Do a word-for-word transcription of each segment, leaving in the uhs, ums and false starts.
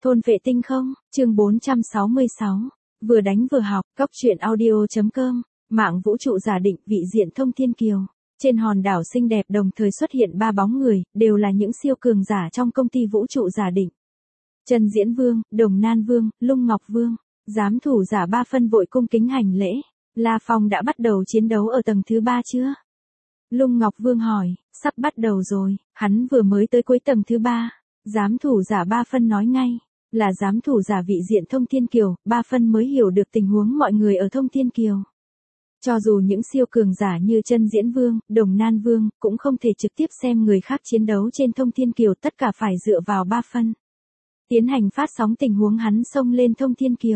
Thôn vệ tinh không, chương bốn trăm sáu mươi sáu. Vừa đánh vừa học, Cóc truyện audio.com, mạng vũ trụ giả định vị diện thông thiên kiều. Trên hòn đảo xinh đẹp đồng thời xuất hiện ba bóng người, đều là những siêu cường giả trong công ty vũ trụ giả định. Chân Diễn Vương, Đồng Nan Vương, Lung Ngọc Vương, giám thủ giả ba phân vội cung kính hành lễ. La Phong đã bắt đầu chiến đấu ở tầng thứ ba chưa? Lung Ngọc Vương hỏi, sắp bắt đầu rồi, hắn vừa mới tới cuối tầng thứ ba. Giám thủ giả ba phân nói ngay, là giám thủ giả vị diện thông thiên kiều, ba phân mới hiểu được tình huống mọi người ở thông thiên kiều. Cho dù những siêu cường giả như Chân Diễn Vương, Đồng Nan Vương, cũng không thể trực tiếp xem người khác chiến đấu trên thông thiên kiều, tất cả phải dựa vào ba phân. Tiến hành phát sóng tình huống hắn xông lên thông thiên kiều.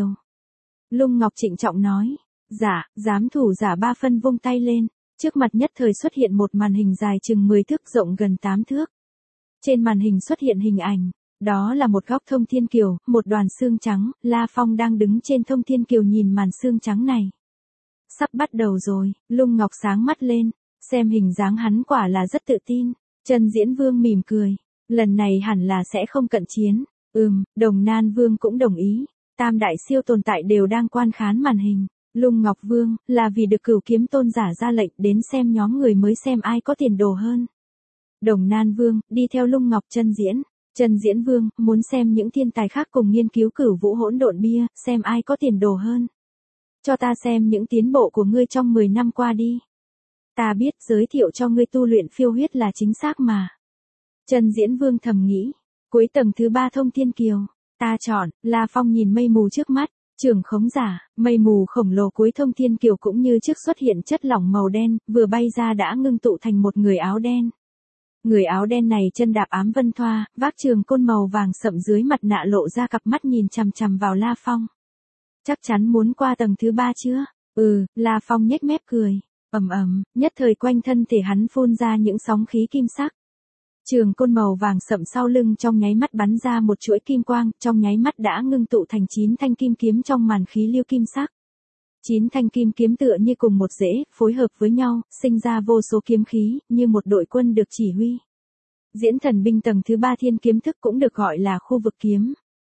Lung Ngọc trịnh trọng nói, dạ, giám thủ giả ba phân vung tay lên, trước mặt nhất thời xuất hiện một màn hình dài chừng mười thước rộng gần tám thước. Trên màn hình xuất hiện hình ảnh, đó là một góc thông thiên kiều, một đoàn xương trắng, La Phong đang đứng trên thông thiên kiều nhìn màn xương trắng này. Sắp bắt đầu rồi, Lung Ngọc sáng mắt lên, xem hình dáng hắn quả là rất tự tin. Chân Diễn Vương mỉm cười, lần này hẳn là sẽ không cận chiến. Ừm, Đồng Nan Vương cũng đồng ý, tam đại siêu tồn tại đều đang quan khán màn hình. Lung Ngọc Vương, là vì được Cửu Kiếm Tôn giả ra lệnh đến xem nhóm người mới xem ai có tiền đồ hơn. Đồng Nan Vương, đi theo Lung Ngọc Chân Diễn. Chân Diễn Vương, muốn xem những thiên tài khác cùng nghiên cứu Cửu Vũ Hỗn Độn Bia, xem ai có tiền đồ hơn. Cho ta xem những tiến bộ của ngươi trong mười năm qua đi. Ta biết giới thiệu cho ngươi tu luyện phiêu huyết là chính xác mà. Chân Diễn Vương thầm nghĩ, cuối tầng thứ ba thông thiên kiều, ta chọn. La Phong nhìn mây mù trước mắt, trường khống giả, mây mù khổng lồ cuối thông thiên kiều cũng như trước xuất hiện chất lỏng màu đen, vừa bay ra đã ngưng tụ thành một người áo đen. Người áo đen này chân đạp ám vân thoa, vác trường côn màu vàng sậm dưới mặt nạ lộ ra cặp mắt nhìn chằm chằm vào La Phong. Chắc chắn muốn qua tầng thứ ba chưa? Ừ, La Phong nhếch mép cười. Ầm ầm, nhất thời quanh thân thể hắn phun ra những sóng khí kim sắc. Trường côn màu vàng sậm sau lưng trong nháy mắt bắn ra một chuỗi kim quang, trong nháy mắt đã ngưng tụ thành chín thanh kim kiếm trong màn khí lưu kim sắc. Chín thanh kim kiếm tựa như cùng một rễ, phối hợp với nhau, sinh ra vô số kiếm khí, như một đội quân được chỉ huy. Diễn thần binh tầng thứ ba thiên kiếm thức cũng được gọi là khu vực kiếm.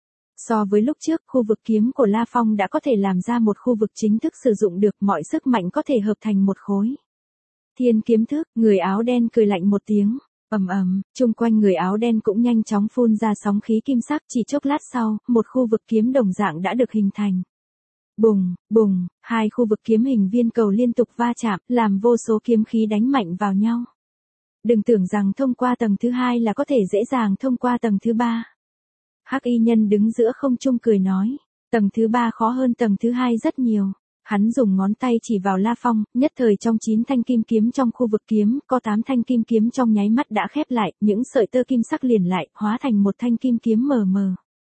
So với lúc trước, khu vực kiếm của La Phong đã có thể làm ra một khu vực chính thức sử dụng được, mọi sức mạnh có thể hợp thành một khối. Thiên kiếm thức, người áo đen cười lạnh một tiếng. Ầm ầm, chung quanh người áo đen cũng nhanh chóng phun ra sóng khí kim sắc, chỉ chốc lát sau, một khu vực kiếm đồng dạng đã được hình thành. Bùng, bùng, hai khu vực kiếm hình viên cầu liên tục va chạm, làm vô số kiếm khí đánh mạnh vào nhau. Đừng tưởng rằng thông qua tầng thứ hai là có thể dễ dàng thông qua tầng thứ ba. Hắc y nhân đứng giữa không trung cười nói, tầng thứ ba khó hơn tầng thứ hai rất nhiều. Hắn dùng ngón tay chỉ vào La Phong, nhất thời trong chín thanh kim kiếm trong khu vực kiếm, có tám thanh kim kiếm trong nháy mắt đã khép lại, những sợi tơ kim sắc liền lại, hóa thành một thanh kim kiếm mờ mờ.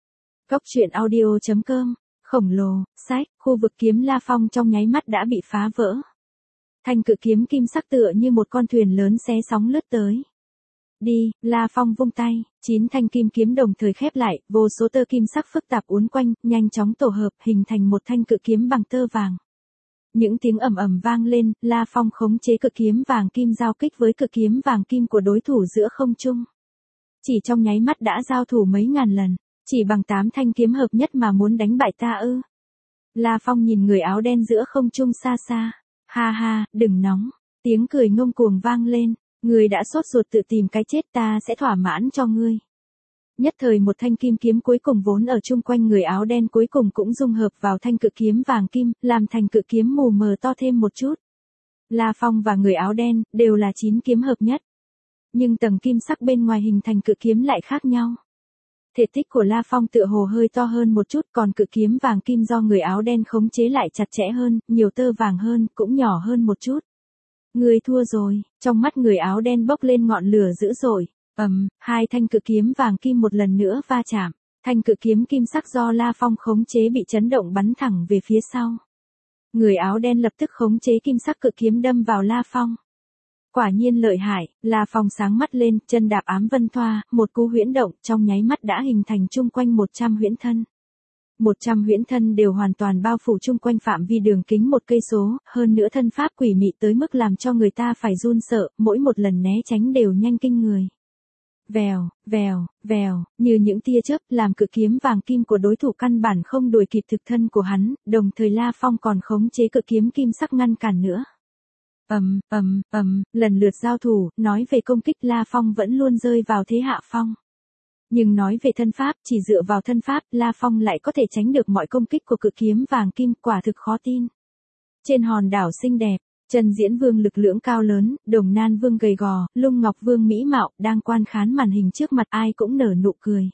Cóc truyện audio.com, khổng lồ, sách, khu vực kiếm La Phong trong nháy mắt đã bị phá vỡ. Thanh cự kiếm kim sắc tựa như một con thuyền lớn xé sóng lướt tới. Đi, La Phong vung tay, chín thanh kim kiếm đồng thời khép lại, vô số tơ kim sắc phức tạp uốn quanh, nhanh chóng tổ hợp, hình thành một thanh cự kiếm bằng tơ vàng. Những tiếng ầm ầm vang lên, La Phong khống chế cự kiếm vàng kim giao kích với cự kiếm vàng kim của đối thủ giữa không trung. Chỉ trong nháy mắt đã giao thủ mấy ngàn lần, chỉ bằng tám thanh kiếm hợp nhất mà muốn đánh bại ta ư? La Phong nhìn người áo đen giữa không trung xa xa, ha ha, đừng nóng, tiếng cười ngông cuồng vang lên. Ngươi đã sốt ruột tự tìm cái chết, ta sẽ thỏa mãn cho ngươi. Nhất thời một thanh kim kiếm cuối cùng vốn ở chung quanh người áo đen cuối cùng cũng dung hợp vào thanh cự kiếm vàng kim, làm thành cự kiếm mù mờ to thêm một chút. La Phong và người áo đen, đều là chín kiếm hợp nhất. Nhưng tầng kim sắc bên ngoài hình thành cự kiếm lại khác nhau. Thể tích của La Phong tựa hồ hơi to hơn một chút, còn cự kiếm vàng kim do người áo đen khống chế lại chặt chẽ hơn, nhiều tơ vàng hơn, cũng nhỏ hơn một chút. Người thua rồi, trong mắt người áo đen bốc lên ngọn lửa dữ dội. Ầm, hai thanh cự kiếm vàng kim một lần nữa va chạm. Thanh cự kiếm kim sắc do La Phong khống chế bị chấn động bắn thẳng về phía sau. Người áo đen lập tức khống chế kim sắc cự kiếm đâm vào La Phong. Quả nhiên lợi hại, La Phong sáng mắt lên, chân đạp ám vân thoa, một cú huyễn động, trong nháy mắt đã hình thành chung quanh một trăm huyễn thân. một trăm huyễn thân đều hoàn toàn bao phủ chung quanh phạm vi đường kính một cây số, hơn nữa thân pháp quỷ mị tới mức làm cho người ta phải run sợ, mỗi một lần né tránh đều nhanh kinh người. Vèo, vèo, vèo, như những tia chớp làm cự kiếm vàng kim của đối thủ căn bản không đuổi kịp thực thân của hắn, đồng thời La Phong còn khống chế cự kiếm kim sắc ngăn cản nữa. Ầm, ầm, ầm, lần lượt giao thủ, nói về công kích La Phong vẫn luôn rơi vào thế hạ phong. Nhưng nói về thân pháp, chỉ dựa vào thân pháp, La Phong lại có thể tránh được mọi công kích của cự kiếm vàng kim, quả thực khó tin. Trên hòn đảo xinh đẹp, Chân Diễn Vương lực lưỡng cao lớn, Đồng Nan Vương gầy gò, Lung Ngọc Vương mỹ mạo, đang quan khán màn hình trước mặt ai cũng nở nụ cười.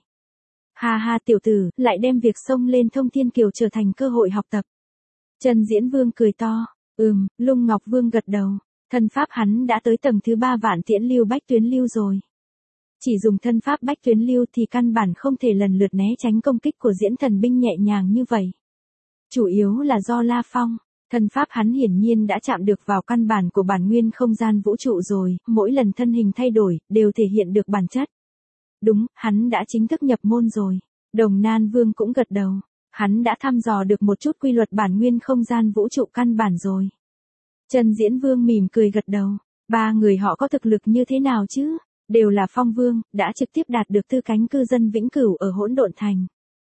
Ha ha tiểu tử, lại đem việc xông lên Thông Thiên Kiều trở thành cơ hội học tập. Chân Diễn Vương cười to, ừm, Lung Ngọc Vương gật đầu, thân pháp hắn đã tới tầng thứ ba Vạn Tiễn Lưu Bách Tuyến Lưu rồi. Chỉ dùng thân pháp Bách Tuyến Lưu thì căn bản không thể lần lượt né tránh công kích của Diễn Thần binh nhẹ nhàng như vậy. Chủ yếu là do La Phong. Thân pháp hắn hiển nhiên đã chạm được vào căn bản của bản nguyên không gian vũ trụ rồi, mỗi lần thân hình thay đổi, đều thể hiện được bản chất. Đúng, hắn đã chính thức nhập môn rồi. Đồng Nan Vương cũng gật đầu. Hắn đã thăm dò được một chút quy luật bản nguyên không gian vũ trụ căn bản rồi. Chân Diễn Vương mỉm cười gật đầu. Ba người họ có thực lực như thế nào chứ? Đều là Phong Vương, đã trực tiếp đạt được tư cánh cư dân vĩnh cửu ở Hỗn Độn Thành.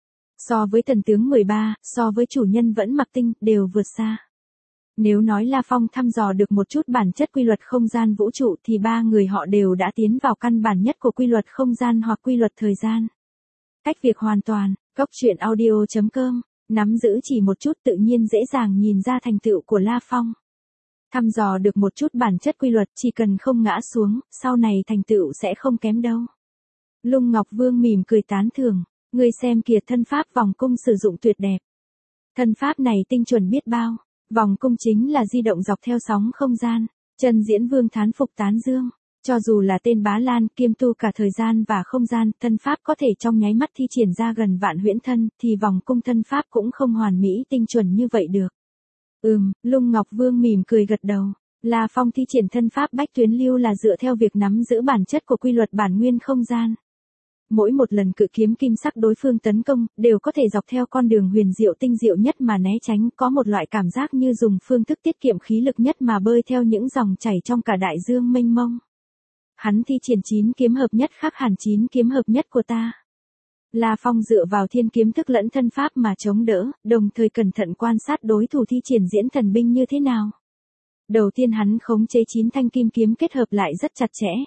So với Thần Tướng mười ba, so với chủ nhân Vẫn Mặc Tinh, đều vượt xa. Nếu nói La Phong thăm dò được một chút bản chất quy luật không gian vũ trụ thì ba người họ đều đã tiến vào căn bản nhất của quy luật không gian hoặc quy luật thời gian. Cách việc hoàn toàn, Cốc truyện audio chấm com, nắm giữ chỉ một chút tự nhiên dễ dàng nhìn ra thành tựu của La Phong. Thăm dò được một chút bản chất quy luật chỉ cần không ngã xuống, sau này thành tựu sẽ không kém đâu. Lung Ngọc Vương mỉm cười tán thưởng, người xem kìa thân pháp vòng cung sử dụng tuyệt đẹp. Thân pháp này tinh chuẩn biết bao. Vòng cung chính là di động dọc theo sóng không gian. Chân Diễn Vương thán phục tán dương. Cho dù là tên Bá Lan kiêm tu cả thời gian và không gian, thân pháp có thể trong nháy mắt thi triển ra gần vạn huyễn thân, thì vòng cung thân pháp cũng không hoàn mỹ tinh chuẩn như vậy được. Ừm, Lung Ngọc Vương mỉm cười gật đầu. La Phong thi triển thân pháp Bách Tuyến Lưu là dựa theo việc nắm giữ bản chất của quy luật bản nguyên không gian. Mỗi một lần cự kiếm kim sắc đối phương tấn công, đều có thể dọc theo con đường huyền diệu tinh diệu nhất mà né tránh, có một loại cảm giác như dùng phương thức tiết kiệm khí lực nhất mà bơi theo những dòng chảy trong cả đại dương mênh mông. Hắn thi triển chín kiếm hợp nhất khác hẳn chín kiếm hợp nhất của ta. La Phong dựa vào thiên kiếm thức lẫn thân pháp mà chống đỡ, đồng thời cẩn thận quan sát đối thủ thi triển Diễn Thần binh như thế nào. Đầu tiên hắn khống chế chín thanh kim kiếm kết hợp lại rất chặt chẽ.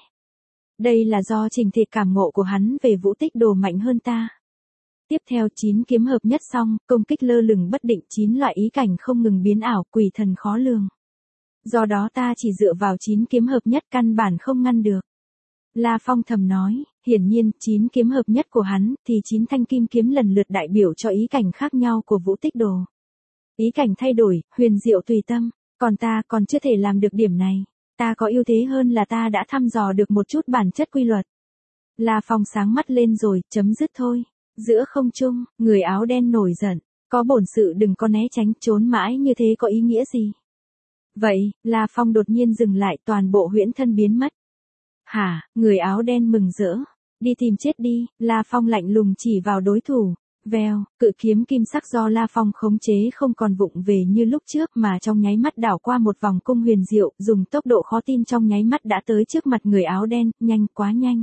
Đây là do trình thể cảm ngộ của hắn về vũ tích đồ mạnh hơn ta. Tiếp theo chín kiếm hợp nhất xong, công kích lơ lửng bất định, chín loại ý cảnh không ngừng biến ảo, quỷ thần khó lường. Do đó ta chỉ dựa vào chín kiếm hợp nhất căn bản không ngăn được. La Phong thầm nói, hiển nhiên, chín kiếm hợp nhất của hắn, thì chín thanh kim kiếm lần lượt đại biểu cho ý cảnh khác nhau của vũ tích đồ. Ý cảnh thay đổi, huyền diệu tùy tâm, còn ta còn chưa thể làm được điểm này. Ta có ưu thế hơn là ta đã thăm dò được một chút bản chất quy luật. La Phong sáng mắt lên rồi, chấm dứt thôi. Giữa không trung, người áo đen nổi giận. Có bổn sự đừng có né tránh, trốn mãi như thế có ý nghĩa gì? Vậy, La Phong đột nhiên dừng lại, toàn bộ huyễn thân biến mất. Hả, người áo đen mừng rỡ. Đi tìm chết đi, La Phong lạnh lùng chỉ vào đối thủ. Vèo, cự kiếm kim sắc do La Phong khống chế không còn vụng về như lúc trước mà trong nháy mắt đảo qua một vòng cung huyền diệu, dùng tốc độ khó tin trong nháy mắt đã tới trước mặt người áo đen, nhanh quá nhanh.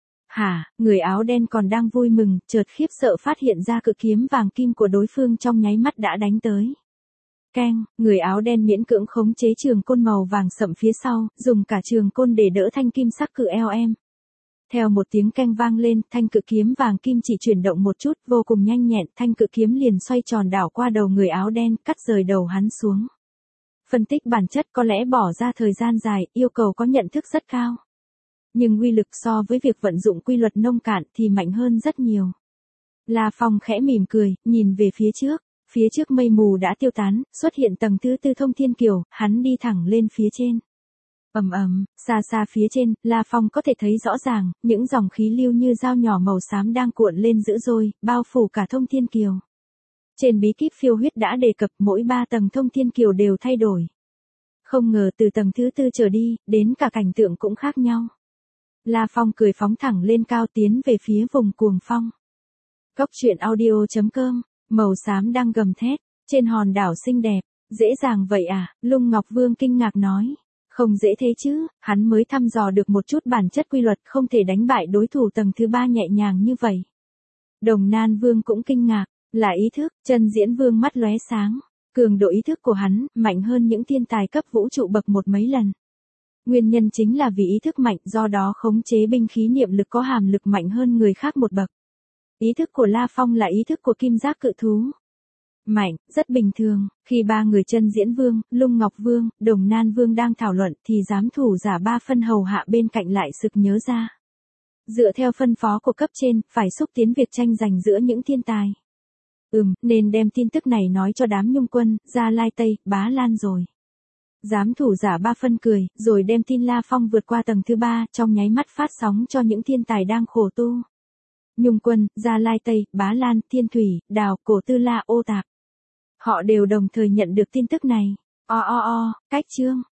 Hả, người áo đen còn đang vui mừng, chợt khiếp sợ phát hiện ra cự kiếm vàng kim của đối phương trong nháy mắt đã đánh tới. Keng, người áo đen miễn cưỡng khống chế trường côn màu vàng sậm phía sau, dùng cả trường côn để đỡ thanh kim sắc cự eo em. Theo một tiếng keng vang lên, thanh cự kiếm vàng kim chỉ chuyển động một chút, vô cùng nhanh nhẹn, thanh cự kiếm liền xoay tròn đảo qua đầu người áo đen, cắt rời đầu hắn xuống. Phân tích bản chất có lẽ bỏ ra thời gian dài, yêu cầu có nhận thức rất cao. Nhưng uy lực so với việc vận dụng quy luật nông cạn thì mạnh hơn rất nhiều. La Phong khẽ mỉm cười, nhìn về phía trước, phía trước mây mù đã tiêu tán, xuất hiện tầng thứ tư Thông Thiên Kiều, hắn đi thẳng lên phía trên. Ầm ầm, xa xa phía trên, La Phong có thể thấy rõ ràng, những dòng khí lưu như dao nhỏ màu xám đang cuộn lên dữ dội, bao phủ cả Thông Thiên Kiều. Trên bí kíp phiêu huyết đã đề cập mỗi ba tầng Thông Thiên Kiều đều thay đổi. Không ngờ từ tầng thứ tư trở đi, đến cả cảnh tượng cũng khác nhau. La Phong cười phóng thẳng lên cao tiến về phía vùng cuồng phong. Cốc truyện audio chấm com, màu xám đang gầm thét, trên hòn đảo xinh đẹp, dễ dàng vậy à, Lung Ngọc Vương kinh ngạc nói. Không dễ thế chứ, hắn mới thăm dò được một chút bản chất quy luật không thể đánh bại đối thủ tầng thứ ba nhẹ nhàng như vậy. Đồng Nan Vương cũng kinh ngạc, là ý thức, Chân Diễn Vương mắt lóe sáng. Cường độ ý thức của hắn, mạnh hơn những thiên tài cấp vũ trụ bậc một mấy lần. Nguyên nhân chính là vì ý thức mạnh, do đó khống chế binh khí niệm lực có hàm lực mạnh hơn người khác một bậc. Ý thức của La Phong là ý thức của kim giác cự thú. Mạnh, rất bình thường, khi ba người Chân Diễn Vương, Lung Ngọc Vương, Đồng Nan Vương đang thảo luận thì giám thủ giả ba phân hầu hạ bên cạnh lại sực nhớ ra. Dựa theo phân phó của cấp trên, phải xúc tiến việc tranh giành giữa những thiên tài. Ừm, nên đem tin tức này nói cho đám Nhung Quân, Gia Lai Tây, Bá Lan rồi. Giám thủ giả ba phân cười, rồi đem tin La Phong vượt qua tầng thứ ba, trong nháy mắt phát sóng cho những thiên tài đang khổ tu. Nhung Quân, Gia Lai Tây, Bá Lan, Thiên Thủy, Đào, Cổ Tư La, Ô Tạp. Họ đều đồng thời nhận được tin tức này. O o o, cách chương.